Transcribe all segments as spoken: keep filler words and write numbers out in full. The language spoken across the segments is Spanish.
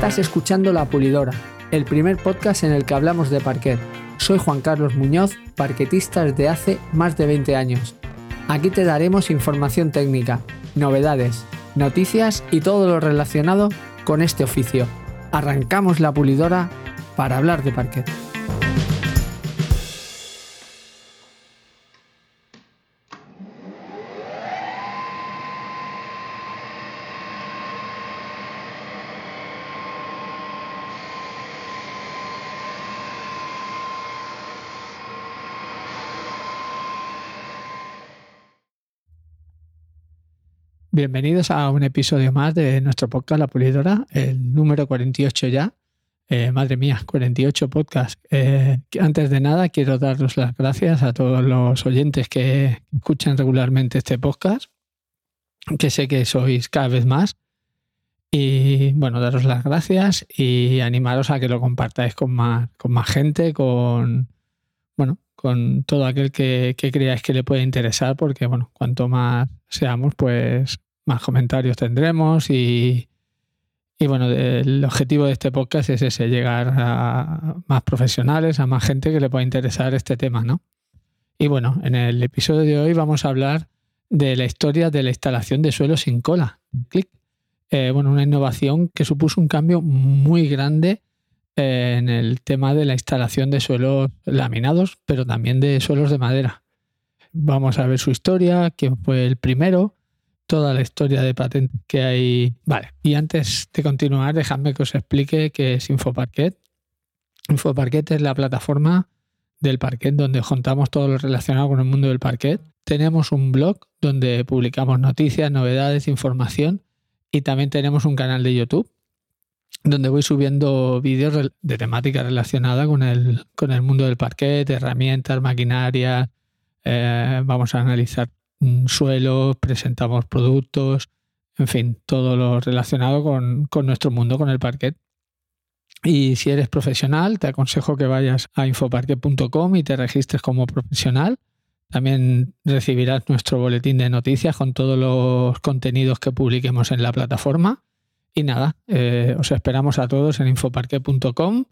Estás escuchando La Pulidora, el primer podcast en el que hablamos de parquet. Soy Juan Carlos Muñoz, parquetista desde hace más de veinte años. Aquí te daremos información técnica, novedades, noticias y todo lo relacionado con este oficio. Arrancamos La Pulidora para hablar de parquet. Bienvenidos a un episodio más de nuestro podcast La Pulidora, el número cuarenta y ocho ya. Eh, madre mía, cuarenta y ocho podcasts. Eh, antes de nada, quiero daros las gracias a todos los oyentes que escuchan regularmente este podcast, que sé que sois cada vez más. Y bueno, daros las gracias y animaros a que lo compartáis con más, con más gente, con, bueno, con todo aquel que, que creáis que le puede interesar, porque bueno, cuanto más seamos, pues más comentarios tendremos y, y bueno, el objetivo de este podcast es ese, llegar a más profesionales, a más gente que le pueda interesar este tema, ¿no? Y bueno, en el episodio de hoy vamos a hablar de la historia de la instalación de suelo sin cola, clic. Eh, bueno, una innovación que supuso un cambio muy grande eh, en el tema de la instalación de suelos laminados, pero también de suelos de madera. Vamos a ver su historia, quién fue el primero, toda la historia de patentes que hay. Vale, y antes de continuar, dejadme que os explique qué es InfoParquet. InfoParquet es la plataforma del parquet donde juntamos todo lo relacionado con el mundo del parquet. Tenemos un blog donde publicamos noticias, novedades, información y también tenemos un canal de YouTube donde voy subiendo vídeos de temática relacionada con el, con el mundo del parquet, herramientas, maquinaria. Eh, vamos a analizar suelos, presentamos productos, en fin, todo lo relacionado con, con nuestro mundo, con el parquet. Y si eres profesional, te aconsejo que vayas a infoparquet punto com y te registres como profesional. También recibirás nuestro boletín de noticias con todos los contenidos que publiquemos en la plataforma. Y nada, eh, os esperamos a todos en infoparquet punto com.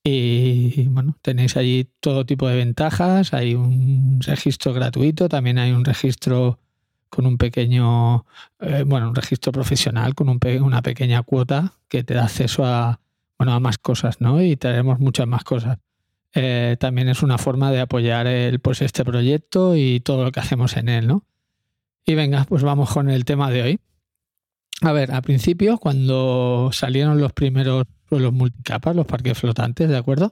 Y bueno, tenéis allí todo tipo de ventajas, hay un registro gratuito, también hay un registro con un pequeño, eh, bueno, un registro profesional con un pe- una pequeña cuota que te da acceso a, bueno, a más cosas, ¿no? Y traeremos muchas más cosas. Eh, también es una forma de apoyar el, pues este proyecto y todo lo que hacemos en él, ¿no? Y venga, pues vamos con el tema de hoy. A ver, al principio, cuando salieron los primeros suelos multicapas, los parquets flotantes, ¿de acuerdo?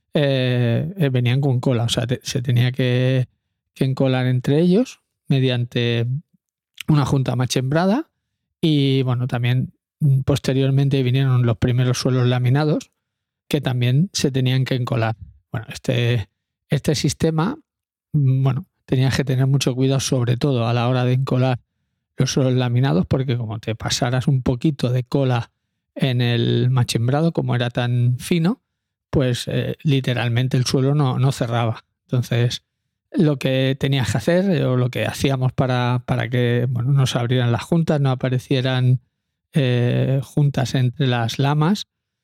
Eh, eh, venían con cola, o sea, te, se tenía que, que encolar entre ellos mediante una junta machembrada y, bueno, también posteriormente vinieron los primeros suelos laminados que también se tenían que encolar. Bueno, este, este sistema, bueno, tenías que tener mucho cuidado, sobre todo a la hora de encolar los suelos laminados, porque como te pasaras un poquito de cola en el machembrado, como era tan fino, pues eh, literalmente el suelo no, no cerraba. Entonces, lo que tenías que hacer, o lo que hacíamos para, para que bueno, no se abrieran las juntas, no aparecieran eh, juntas entre las lamas,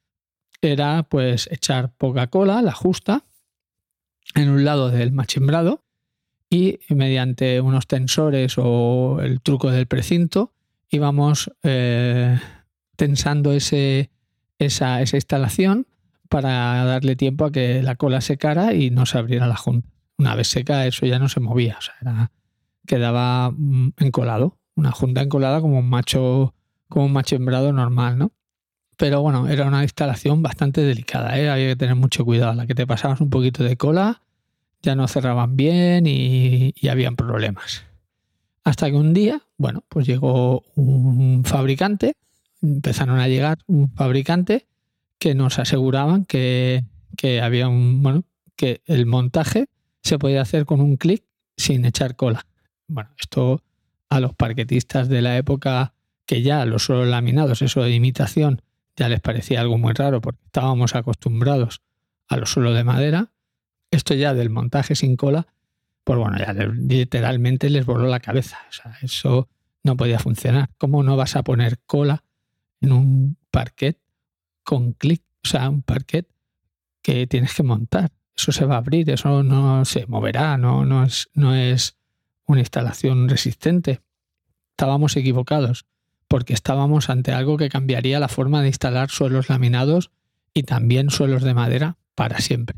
era pues echar poca cola, la justa, en un lado del machembrado, y mediante unos tensores o el truco del precinto íbamos eh, tensando ese, esa, esa instalación para darle tiempo a que la cola secara y no se abriera la junta. Una vez seca eso ya no se movía, o sea, era, quedaba encolado, una junta encolada como un macho, como un machembrado normal, ¿no? Pero bueno, era una instalación bastante delicada, ¿eh? Había que tener mucho cuidado. A la que te pasabas un poquito de cola ya no cerraban bien y, y habían problemas. Hasta que un día, bueno, pues llegó un fabricante, empezaron a llegar un fabricante que nos aseguraban que, que había un, bueno, que el montaje se podía hacer con un clic sin echar cola. Bueno, esto a los parquetistas de la época, que ya los suelos laminados, eso de imitación, ya les parecía algo muy raro porque estábamos acostumbrados a los suelos de madera. Esto ya del montaje sin cola, pues bueno, ya literalmente les voló la cabeza. O sea, eso no podía funcionar. ¿Cómo no vas a poner cola en un parquet con clic, o sea, un parquet que tienes que montar. Eso se va a abrir, eso no se moverá, no, no, es, no es una instalación resistente. Estábamos equivocados porque estábamos ante algo que cambiaría la forma de instalar suelos laminados y también suelos de madera para siempre.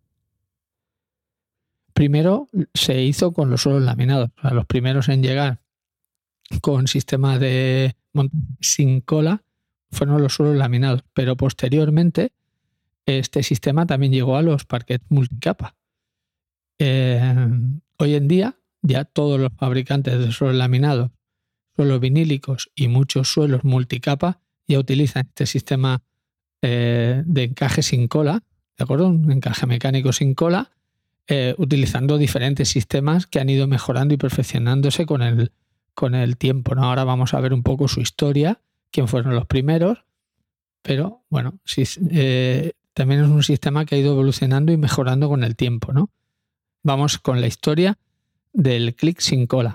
Primero se hizo con los suelos laminados, o sea, los primeros en llegar con sistemas de montaje sin cola fueron los suelos laminados, pero posteriormente este sistema también llegó a los parquets multicapa. Eh, hoy en día ya todos los fabricantes de suelos laminados, suelos vinílicos y muchos suelos multicapa ya utilizan este sistema eh, de encaje sin cola, ¿de acuerdo? Un encaje mecánico sin cola, eh, utilizando diferentes sistemas que han ido mejorando y perfeccionándose con el, con el tiempo, ¿no? Ahora vamos a ver un poco su historia, quién fueron los primeros, pero bueno, sí, eh, también es un sistema que ha ido evolucionando y mejorando con el tiempo, ¿no? Vamos con la historia del clic sin cola.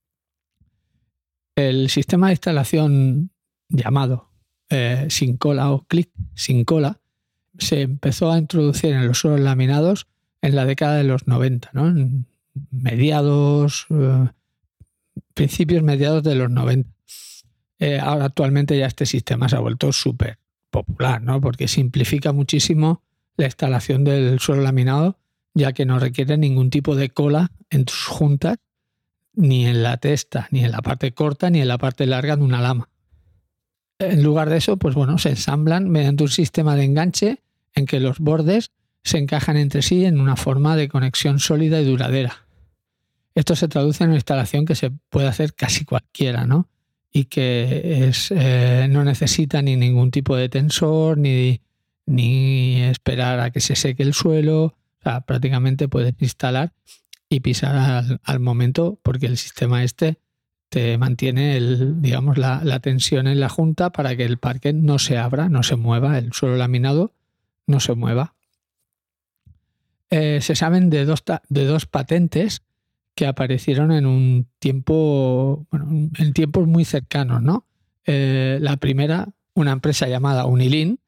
El sistema de instalación llamado eh, sin cola o clic sin cola se empezó a introducir en los suelos laminados en la década de los noventa, ¿no? En mediados, eh, principios mediados de los noventa. Eh, ahora actualmente ya este sistema se ha vuelto súper popular, ¿no? Porque simplifica muchísimo la instalación del suelo laminado, ya que no requiere ningún tipo de cola en sus juntas, ni en la testa, ni en la parte corta, ni en la parte larga de una lama. En lugar de eso, pues bueno, se ensamblan mediante un sistema de enganche en que los bordes se encajan entre sí en una forma de conexión sólida y duradera. Esto se traduce en una instalación que se puede hacer casi cualquiera, ¿no? Y que es, eh, no necesita ni ningún tipo de tensor, ni, ni esperar a que se seque el suelo. O sea, prácticamente puedes instalar y pisar al, al momento, porque el sistema este te mantiene el, digamos, la, la tensión en la junta para que el parquet no se abra, no se mueva, el suelo laminado no se mueva. Eh, se saben de dos, de dos patentes que aparecieron en un tiempo, bueno, en tiempos muy cercanos, ¿no? Eh, la primera, una empresa llamada Unilin,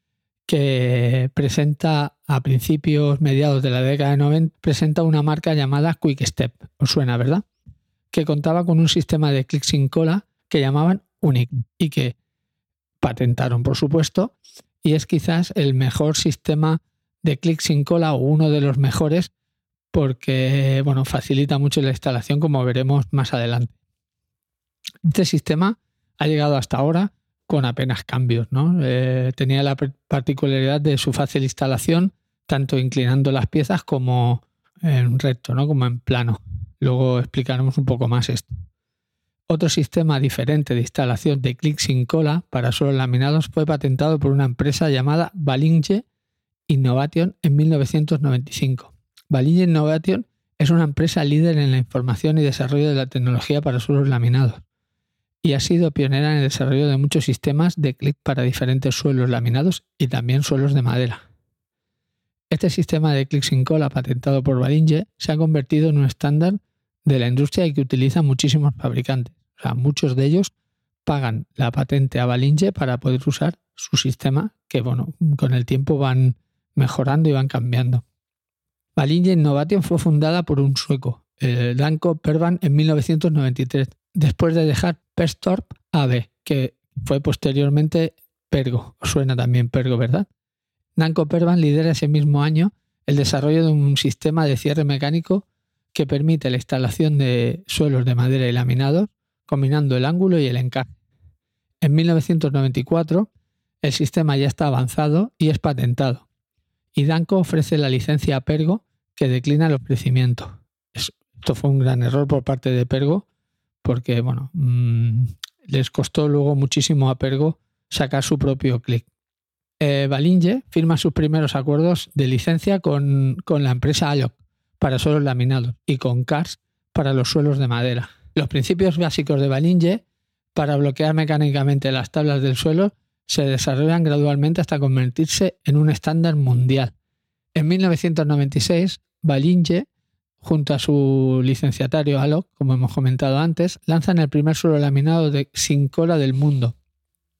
que presenta a principios, mediados de la década de noventa, presenta una marca llamada Quick Step, os suena, ¿verdad? Que contaba con un sistema de clic sin cola que llamaban Uniclic y que patentaron, por supuesto, y es quizás el mejor sistema de clic sin cola o uno de los mejores porque, bueno, facilita mucho la instalación, como veremos más adelante. Este sistema ha llegado hasta ahora con apenas cambios, ¿no? Eh, tenía la particularidad de su fácil instalación, tanto inclinando las piezas como en recto, ¿no? Como en plano. Luego explicaremos un poco más esto. Otro sistema diferente de instalación de clic sin cola para suelos laminados fue patentado por una empresa llamada Balingen Innovation en mil novecientos noventa y cinco. Balingen Innovation es una empresa líder en la información y desarrollo de la tecnología para suelos laminados y ha sido pionera en el desarrollo de muchos sistemas de clic para diferentes suelos laminados y también suelos de madera. Este sistema de clic sin cola patentado por Balingen se ha convertido en un estándar de la industria y que utilizan muchísimos fabricantes. O sea, muchos de ellos pagan la patente a Balingen para poder usar su sistema que, bueno, con el tiempo van mejorando y van cambiando. Balingen Innovation fue fundada por un sueco, el Danko Pervan, en mil novecientos noventa y tres, después de dejar Perstorp A B, que fue posteriormente Pergo. Os suena también Pergo, ¿verdad? Danko Pervan lidera ese mismo año el desarrollo de un sistema de cierre mecánico que permite la instalación de suelos de madera y laminados, combinando el ángulo y el encaje. En mil novecientos noventa y cuatro, el sistema ya está avanzado y es patentado. Y Danko ofrece la licencia a Pergo, que declina el ofrecimiento. Esto fue un gran error por parte de Pergo, porque bueno, mmm, les costó luego muchísimo a Pergo sacar su propio clic. Eh, Balingen firma sus primeros acuerdos de licencia con, con la empresa Alloc para suelos laminados y con Cars para los suelos de madera. Los principios básicos de Balingen para bloquear mecánicamente las tablas del suelo se desarrollan gradualmente hasta convertirse en un estándar mundial. En mil novecientos noventa y seis, Balingen, junto a su licenciatario Alloc, como hemos comentado antes, lanzan el primer suelo laminado de, sin cola del mundo,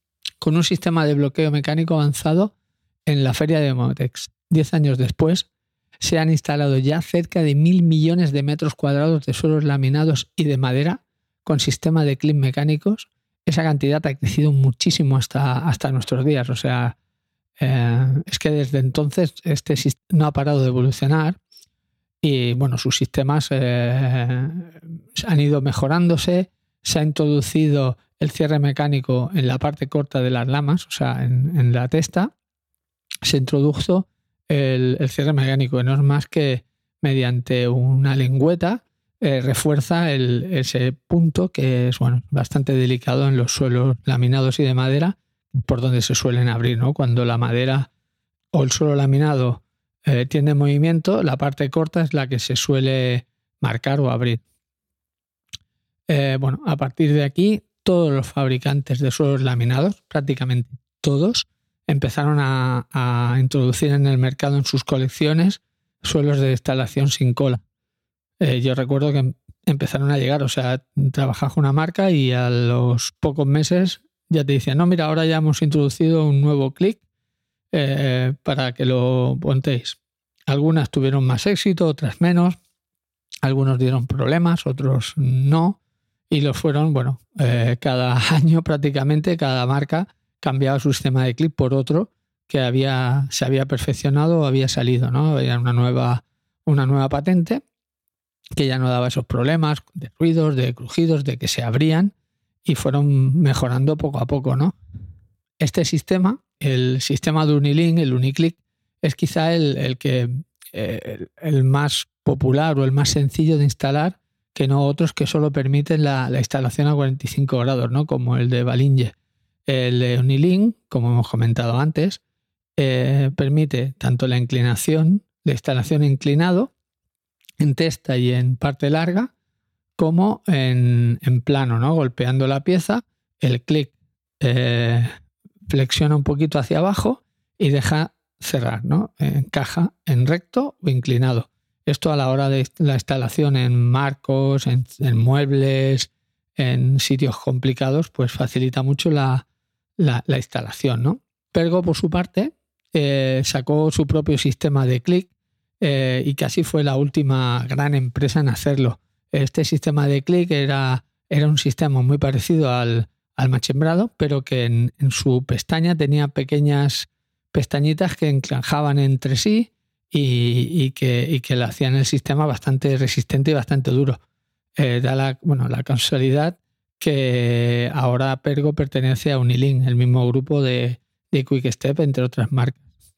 con un sistema de bloqueo mecánico avanzado en la feria de Motex. Diez años después, se han instalado ya cerca de mil millones de metros cuadrados de suelos laminados y de madera con sistema de clip mecánicos. Esa cantidad ha crecido muchísimo hasta, hasta nuestros días. O sea, eh, es que desde entonces este sistema no ha parado de evolucionar y bueno, sus sistemas eh, han ido mejorándose. Se ha introducido el cierre mecánico en la parte corta de las lamas, o sea, en, en la testa. Se introdujo el, el cierre mecánico, que no es más que mediante una lengüeta eh, refuerza el, ese punto que es bueno, bastante delicado en los suelos laminados y de madera, por donde se suelen abrir, ¿no? Cuando la madera o el suelo laminado eh, tiene movimiento, la parte corta es la que se suele marcar o abrir. Eh, bueno, a partir de aquí, todos los fabricantes de suelos laminados, prácticamente todos, empezaron a, a introducir en el mercado en sus colecciones suelos de instalación sin cola. Eh, yo recuerdo que empezaron a llegar, o sea, trabajaba con una marca y a los pocos meses ya te decían, no, mira, ahora ya hemos introducido un nuevo clic eh, para que lo montéis. Algunas tuvieron más éxito, otras menos. Algunos dieron problemas, otros no. Y los fueron, bueno, eh, cada año prácticamente, cada marca cambiaba su sistema de clip por otro que había, se había perfeccionado o había salido, ¿no? Había una nueva, una nueva patente que ya no daba esos problemas de ruidos, de crujidos, de que se abrían y fueron mejorando poco a poco, ¿no? Este sistema, el sistema de Unilink, el Uniclick, es quizá el, el que eh, el más popular o el más sencillo de instalar, que no otros que solo permiten la, la instalación a cuarenta y cinco grados, ¿no? Como el de Behringer. El de Unilink, como hemos comentado antes, eh, permite tanto la inclinación, la instalación inclinado, en testa y en parte larga, como en, en plano, ¿no? Golpeando la pieza, el clic eh, flexiona un poquito hacia abajo y deja cerrar, ¿no? Encaja en recto o inclinado. Esto a la hora de la instalación en marcos, en, en muebles, en sitios complicados, pues facilita mucho la, la, la instalación, ¿no? Pergo, por su parte, eh, sacó su propio sistema de clic eh, y casi fue la última gran empresa en hacerlo. Este sistema de clic era, era un sistema muy parecido al, al machembrado, pero que en, en su pestaña tenía pequeñas pestañitas que encajaban entre sí y, y, que, y que le hacían el sistema bastante resistente y bastante duro. Eh, da la, bueno, la casualidad que ahora Pergo pertenece a Unilink, el mismo grupo de, de Quick-Step, entre otras marcas.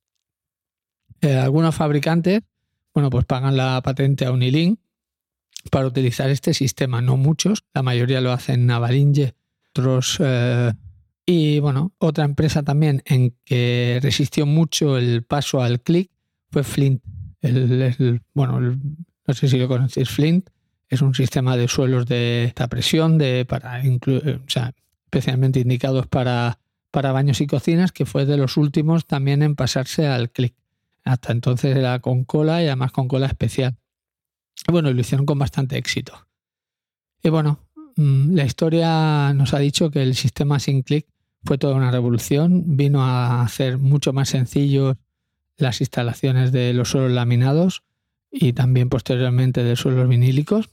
Eh, algunos fabricantes, bueno, pues pagan la patente a Unilink para utilizar este sistema, no muchos, la mayoría lo hacen a Behringer, otros eh, y bueno, otra empresa también en que resistió mucho el paso al clic fue Flint. El, el, bueno, el, no sé si lo conocéis, Flint es un sistema de suelos de alta presión, de, para inclu- o sea, especialmente indicados para, para baños y cocinas, que fue de los últimos también en pasarse al clic. Hasta entonces era con cola y además con cola especial. Bueno, lo hicieron con bastante éxito. Y bueno, la historia nos ha dicho que el sistema sin clic fue toda una revolución. Vino a hacer mucho más sencillos las instalaciones de los suelos laminados y también posteriormente de suelos vinílicos.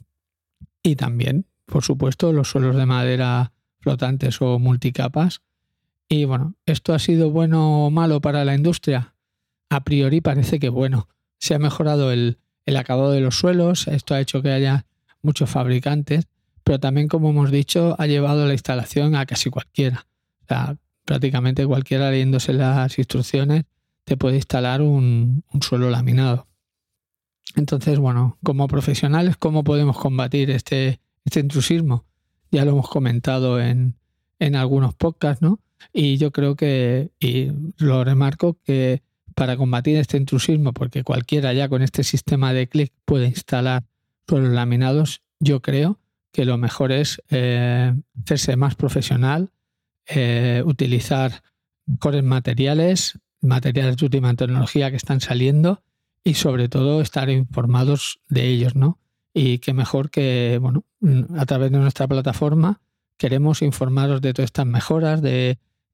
Y también, por supuesto, los suelos de madera flotantes o multicapas. Y bueno, ¿esto ha sido bueno o malo para la industria? A priori parece que bueno. Se ha mejorado el el acabado de los suelos, esto ha hecho que haya muchos fabricantes, pero también, como hemos dicho, ha llevado la instalación a casi cualquiera. O sea, prácticamente cualquiera leyéndose las instrucciones te puede instalar un, un suelo laminado. Entonces, bueno, como profesionales, ¿cómo podemos combatir este, este intrusismo? Ya lo hemos comentado en, en algunos podcasts, ¿no? Y yo creo que, y lo remarco, que para combatir este intrusismo, porque cualquiera ya con este sistema de clic puede instalar suelos laminados, yo creo que lo mejor es eh, hacerse más profesional, eh, utilizar mejores materiales, materiales de última tecnología que están saliendo y sobre todo estar informados de ellos, ¿no? Y qué mejor que, bueno, a través de nuestra plataforma queremos informaros de todas estas mejoras, de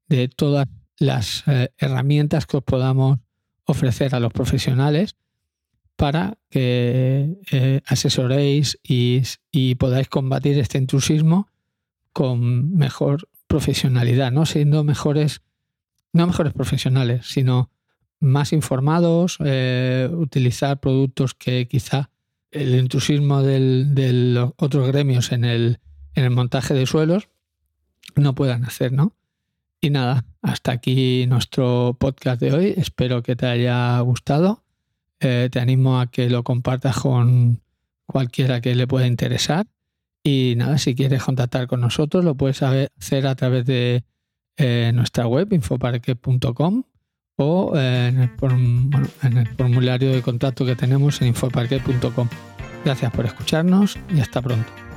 de todas las eh, herramientas que os podamos ofrecer a los profesionales para que eh, asesoréis y, y podáis combatir este intrusismo con mejor profesionalidad, no siendo mejores, no mejores profesionales, sino más informados, eh, utilizar productos que quizá el intrusismo del, de los otros gremios en el, en el montaje de suelos no puedan hacer, ¿no? Y nada, hasta aquí nuestro podcast de hoy. Espero que te haya gustado. Eh, te animo a que lo compartas con cualquiera que le pueda interesar. Y nada, si quieres contactar con nosotros, lo puedes hacer a través de eh, nuestra web, infoparquet punto com, o eh, en, el, bueno, en el formulario de contacto que tenemos en infoparquet punto com. Gracias por escucharnos y hasta pronto.